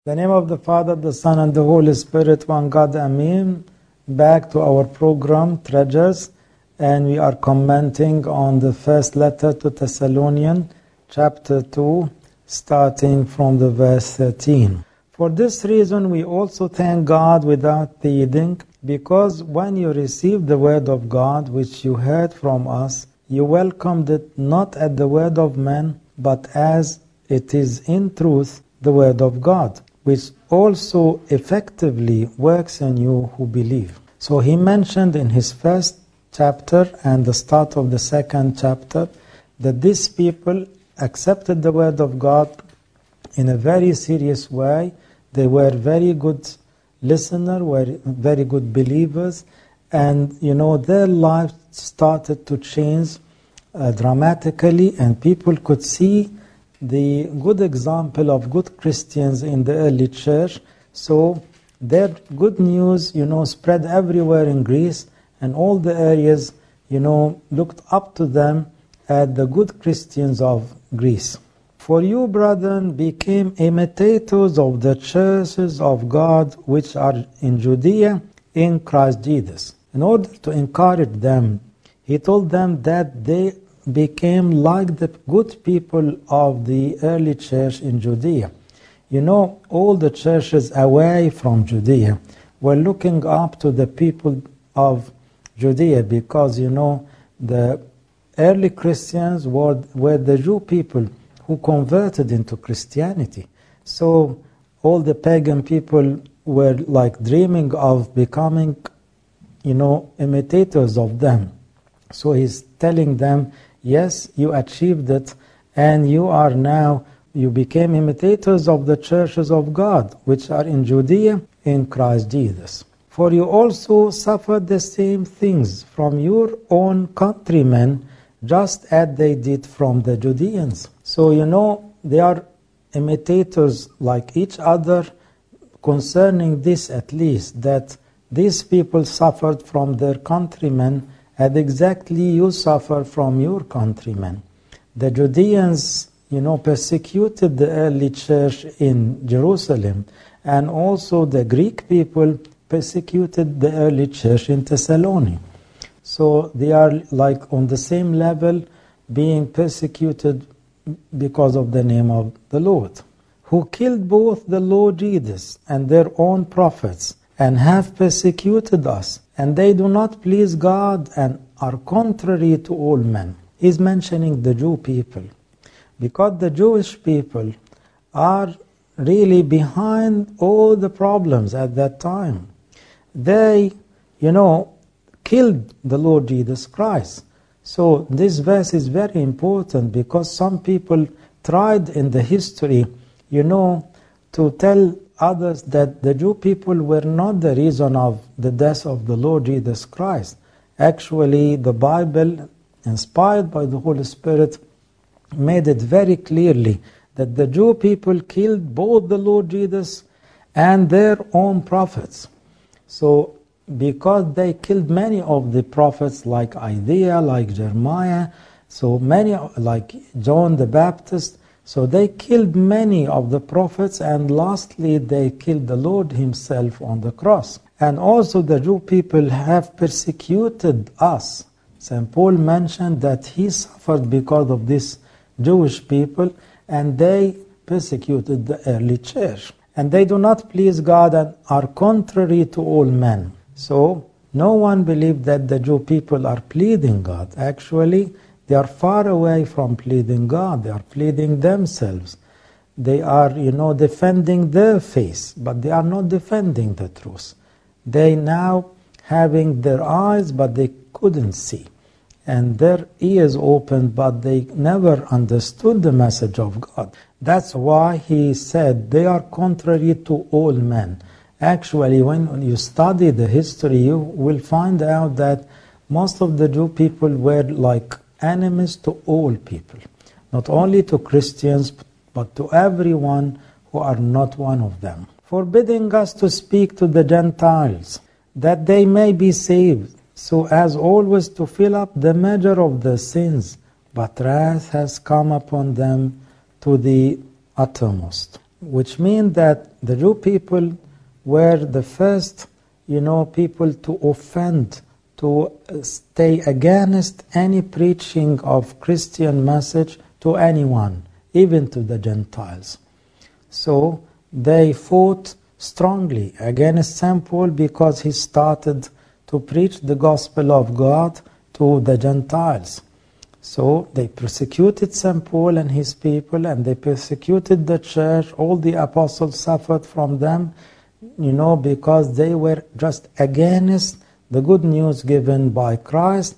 In the name of the Father, the Son, and the Holy Spirit, one God, Amen. Back to our program, Treasures, and we are commenting on the first letter to Thessalonians, chapter 2, starting from the verse 13. For this reason, we also thank God without ceasing, because when you received the word of God, which you heard from us, you welcomed it not as the word of men, but as it is in truth the word of God, which also effectively works in you who believe. So he mentioned in his first chapter and the start of the second chapter that these people accepted the word of God in a very serious way. They were very good listeners, were very good believers, and their lives started to change dramatically, and people could see the good example of good Christians in the early church. So their good news, spread everywhere in Greece, and all the areas, looked up to them as the good Christians of Greece. For you, brethren, became imitators of the churches of God which are in Judea in Christ Jesus. In order to encourage them, he told them that they became like the good people of the early church in Judea. All the churches away from Judea were looking up to the people of Judea because, the early Christians were the Jew people who converted into Christianity. So all the pagan people were like dreaming of becoming, imitators of them. So he's telling them, yes, you achieved it, and you became imitators of the churches of God, which are in Judea in Christ Jesus. For you also suffered the same things from your own countrymen, just as they did from the Judeans. So, they are imitators like each other concerning this, at least, that these people suffered from their countrymen as exactly you suffer from your countrymen. The Judeans, persecuted the early church in Jerusalem, and also the Greek people persecuted the early church in Thessaloniki. So they are like on the same level, being persecuted because of the name of the Lord, who killed both the Lord Jesus and their own prophets, and have persecuted us, and they do not please God and are contrary to all men. He's mentioning the Jew people, because the Jewish people are really behind all the problems at that time. They, killed the Lord Jesus Christ. So this verse is very important, because some people tried in the history, to tell others that the Jew people were not the reason of the death of the Lord Jesus Christ. Actually, the Bible, inspired by the Holy Spirit, made it very clearly that the Jew people killed both the Lord Jesus and their own prophets. So, because they killed many of the prophets like Isaiah, like Jeremiah, so many like John the Baptist, so they killed many of the prophets, and lastly they killed the Lord himself on the cross. And also the Jew people have persecuted us. St. Paul mentioned that he suffered because of this Jewish people, and they persecuted the early church. And they do not please God and are contrary to all men. So no one believed that the Jew people are pleasing God. Actually, they are far away from pleasing God. They are pleasing themselves. They are, defending their faith, but they are not defending the truth. They now having their eyes, but they couldn't see, and their ears opened, but they never understood the message of God. That's why he said they are contrary to all men. Actually, when you study the history, you will find out that most of the Jew people were like enemies to all people, not only to Christians, but to everyone who are not one of them, forbidding us to speak to the Gentiles, that they may be saved, so as always to fill up the measure of their sins. But wrath has come upon them to the uttermost. which means that the Jew people were the first, people to offend, to stay against any preaching of Christian message to anyone, even to the Gentiles. So they fought strongly against St. Paul because he started to preach the gospel of God to the Gentiles. So they persecuted St. Paul and his people, and they persecuted the church. All the apostles suffered from them, because they were just against the good news given by Christ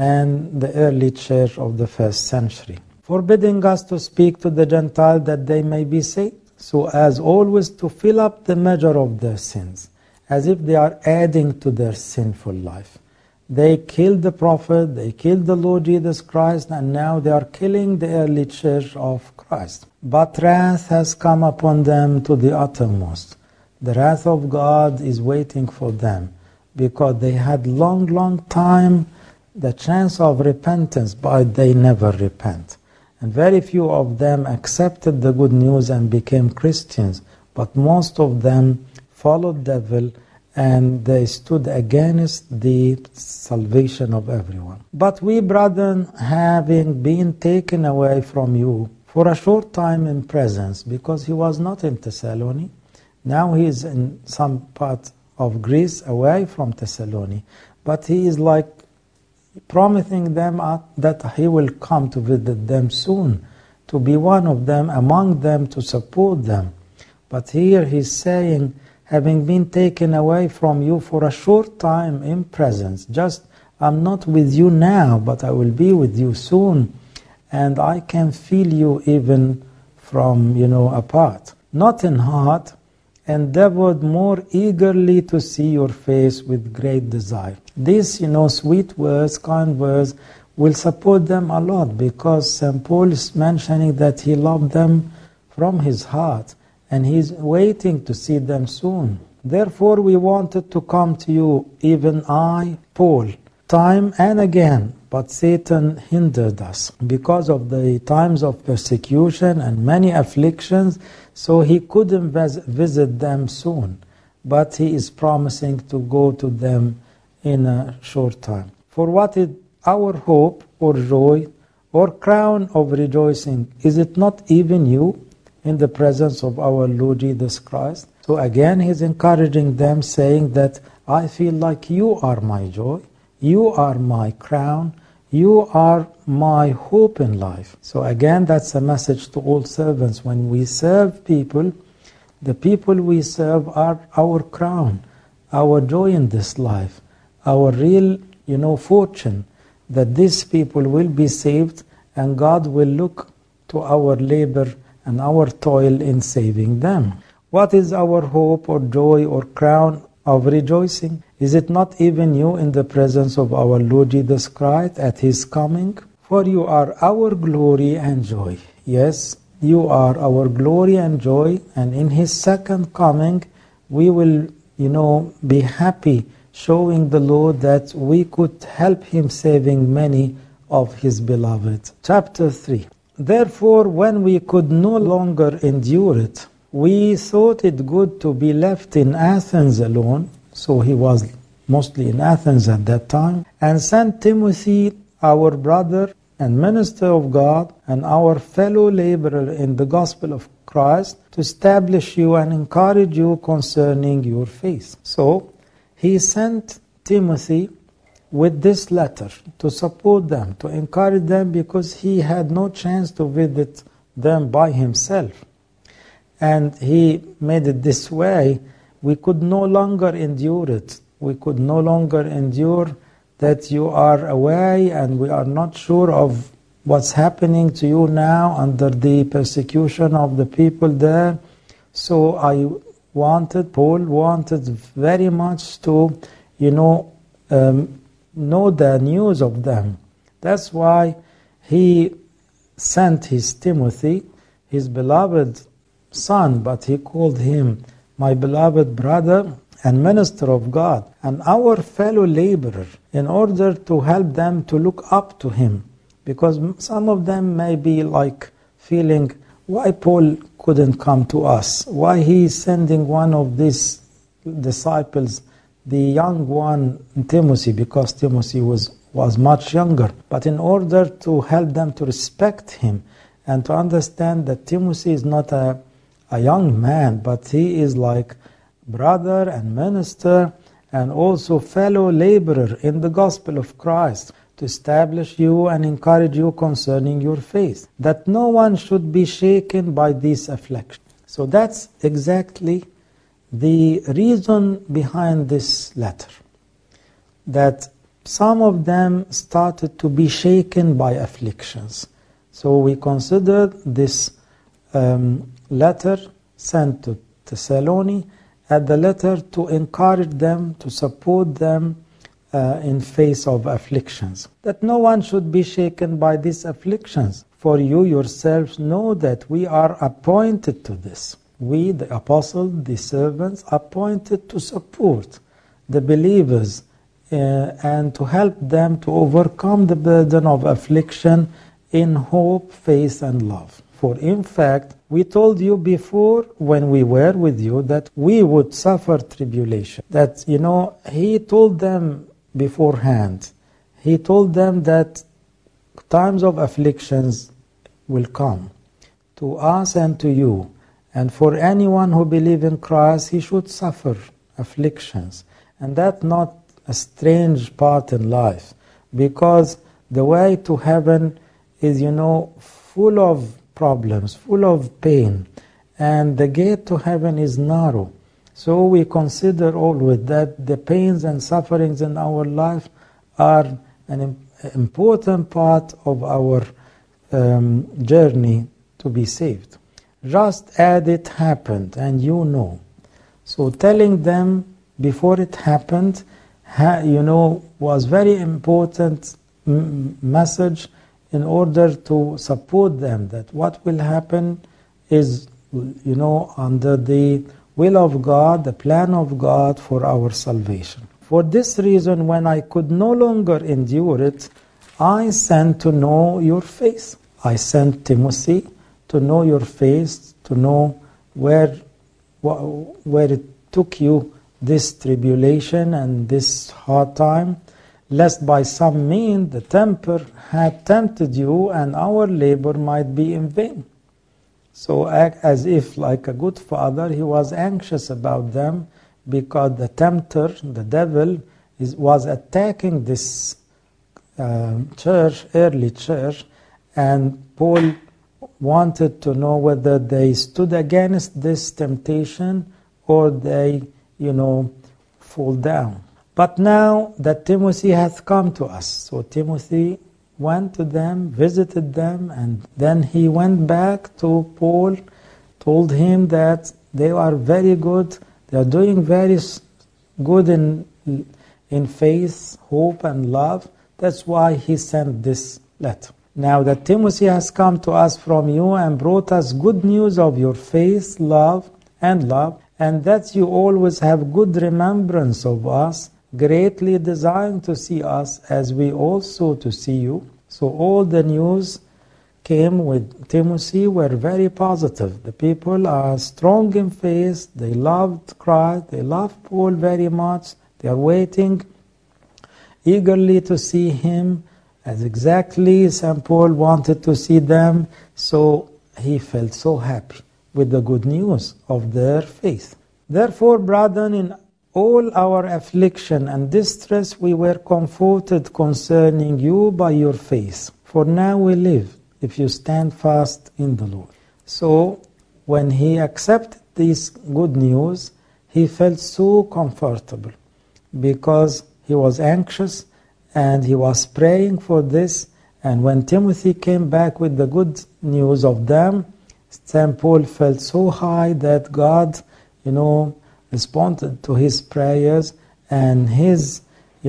and the early church of the first century, forbidding us to speak to the Gentiles that they may be saved, so as always to fill up the measure of their sins, as if they are adding to their sinful life. They killed the prophet, they killed the Lord Jesus Christ, and now they are killing the early church of Christ. But wrath has come upon them to the uttermost. The wrath of God is waiting for them, because they had long time the chance of repentance, but they never repent. And very few of them accepted the good news and became Christians, but most of them followed the devil, and they stood against the salvation of everyone. But we, brethren, having been taken away from you for a short time in presence, because he was not in Thessaloniki, now he is in some part of Greece away from Thessaloniki, but he is like promising them that he will come to visit them soon, to be one of them, among them, to support them. But here he's saying, having been taken away from you for a short time in presence, just I'm not with you now, but I will be with you soon, and I can feel you even from, apart. Not in heart, endeavored more eagerly to see your face with great desire. These, sweet words, kind words, will support them a lot, because St. Paul is mentioning that he loved them from his heart, and he's waiting to see them soon. Therefore we wanted to come to you, even I, Paul, time and again, but Satan hindered us because of the times of persecution and many afflictions, so he couldn't visit them soon. But he is promising to go to them in a short time. For what is our hope or joy or crown of rejoicing? Is it not even you in the presence of our Lord Jesus Christ? So again he's encouraging them, saying that I feel like you are my joy, you are my crown, you are my hope in life. So again, that's a message to all servants. When we serve people, the people we serve are our crown, our joy in this life, our real, fortune, that these people will be saved and God will look to our labor and our toil in saving them. What is our hope or joy or crown of rejoicing? Is it not even you in the presence of our Lord Jesus Christ at his coming? For you are our glory and joy. Yes, you are our glory and joy, and in his second coming we will, be happy, showing the Lord that we could help him saving many of his beloved. Chapter 3. Therefore, when we could no longer endure it, we thought it good to be left in Athens alone. So he was mostly in Athens at that time, and sent Timothy, our brother and minister of God, and our fellow laborer in the gospel of Christ, to establish you and encourage you concerning your faith. So he sent Timothy with this letter to support them, to encourage them, because he had no chance to visit them by himself. And he made it this way. We could no longer endure it. We could no longer endure that you are away and we are not sure of what's happening to you now under the persecution of the people there. So Paul wanted very much to, know the news of them. That's why he sent his Timothy, his beloved son, but he called him my beloved brother and minister of God, and our fellow laborer, in order to help them to look up to him. Because some of them may be like feeling, why Paul couldn't come to us, why he is sending one of these disciples, the young one, Timothy, because Timothy was much younger. But in order to help them to respect him and to understand that Timothy is not a young man, but he is like brother and minister and also fellow laborer in the gospel of Christ, to establish you and encourage you concerning your faith, that no one should be shaken by these afflictions. So that's exactly the reason behind this letter, that some of them started to be shaken by afflictions. So we consider this letter sent to Thessaloniki as the letter to encourage them, to support them in face of afflictions. That no one should be shaken by these afflictions, for you yourselves know that we are appointed to this. We, the apostles, the servants, appointed to support the believers and to help them to overcome the burden of affliction in hope, faith, and love. For in fact, we told you before when we were with you that we would suffer tribulation. That, he told them beforehand. He told them that times of afflictions will come to us and to you. And for anyone who believes in Christ, he should suffer afflictions. And that's not a strange part in life, because the way to heaven is, full of problems, full of pain. And the gate to heaven is narrow. So we consider always that the pains and sufferings in our life are an important part of our journey to be saved. Just as it happened, and So telling them before it happened, was very important message in order to support them that what will happen is, under the will of God, the plan of God for our salvation. For this reason, when I could no longer endure it, I sent to know your faith. I sent Timothy to know your faith, to know where it took you this tribulation and this hard time, lest by some means the tempter had tempted you and our labor might be in vain. So as if like a good father, he was anxious about them because the tempter, the devil, was attacking this early church, and Paul wanted to know whether they stood against this temptation or they, fall down. But now that Timothy hath come to us, so Timothy went to them, visited them, and then he went back to Paul, told him that they are very good, they are doing very good in faith, hope, and love. That's why he sent this letter. Now that Timothy has come to us from you and brought us good news of your faith, love, and that you always have good remembrance of us, greatly desiring to see us as we also to see you. So all the news came with Timothy were very positive. The people are strong in faith, they loved Christ, they loved Paul very much, they are waiting eagerly to see him, as exactly St. Paul wanted to see them, so he felt so happy with the good news of their faith. Therefore, brethren, in all our affliction and distress we were comforted concerning you by your faith. For now we live, if you stand fast in the Lord. So, when he accepted this good news, he felt so comfortable, because he was anxious and he was praying for this. And when Timothy came back with the good news of them, St. Paul felt so high that God, responded to his prayers, and his,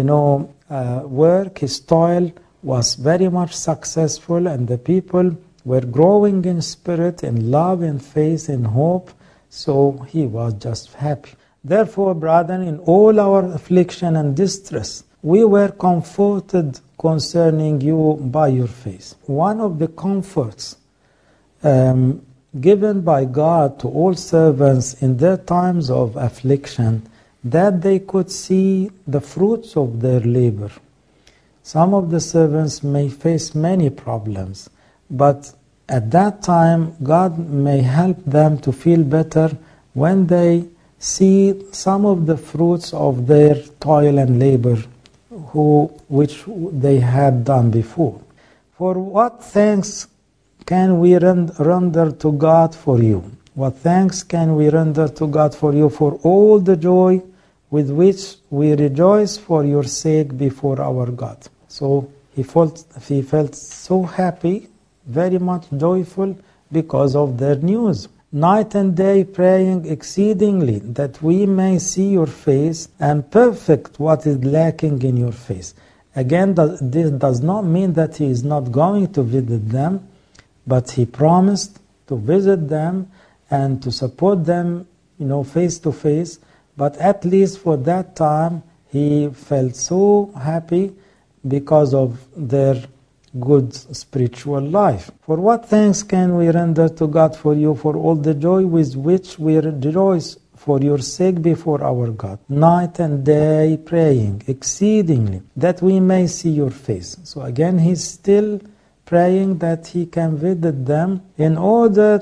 work, his toil was very much successful, and the people were growing in spirit, in love, in faith, in hope. So he was just happy. Therefore, brethren, in all our affliction and distress, we were comforted concerning you by your faith. One of the comforts given by God to all servants in their times of affliction, that they could see the fruits of their labor. Some of the servants may face many problems, but at that time God may help them to feel better when they see some of the fruits of their toil and labor which they had done before. For what thanks can we render to God for you? What thanks can we render to God for you for all the joy with which we rejoice for your sake before our God? So he felt so happy, very much joyful because of their news. Night and day praying exceedingly that we may see your face and perfect what is lacking in your face. Again, this does not mean that he is not going to visit them, but he promised to visit them and to support them, face to face. But at least for that time, he felt so happy because of their good spiritual life. For what thanks can we render to God for you for all the joy with which we rejoice for your sake before our God, night and day praying exceedingly that we may see your face. So again, he's still praying that he can visit them in order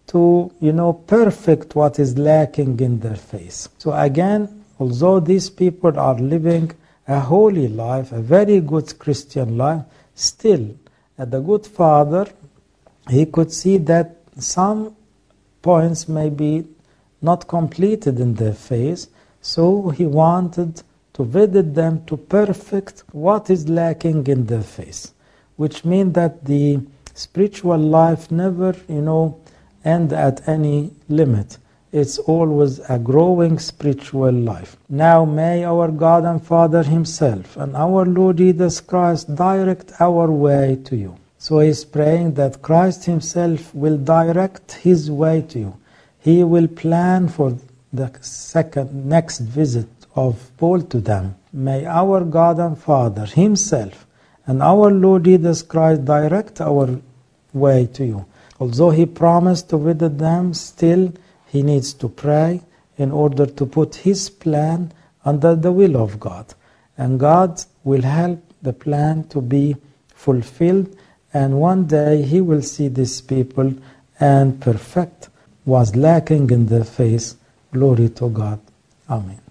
to, perfect what is lacking in their face. So again, although these people are living a holy life, a very good Christian life, still, the good Father, he could see that some points may be not completed in their faith, so he wanted to visit them to perfect what is lacking in their faith, which means that the spiritual life never, end at any limit. It's always a growing spiritual life. Now may our God and Father himself and our Lord Jesus Christ direct our way to you. So he's praying that Christ himself will direct his way to you. He will plan for the next visit of Paul to them. May our God and Father himself and our Lord Jesus Christ direct our way to you. Although he promised to visit them, still he needs to pray in order to put his plan under the will of God. And God will help the plan to be fulfilled, and one day he will see these people and perfect what's lacking in their faith. Glory to God. Amen.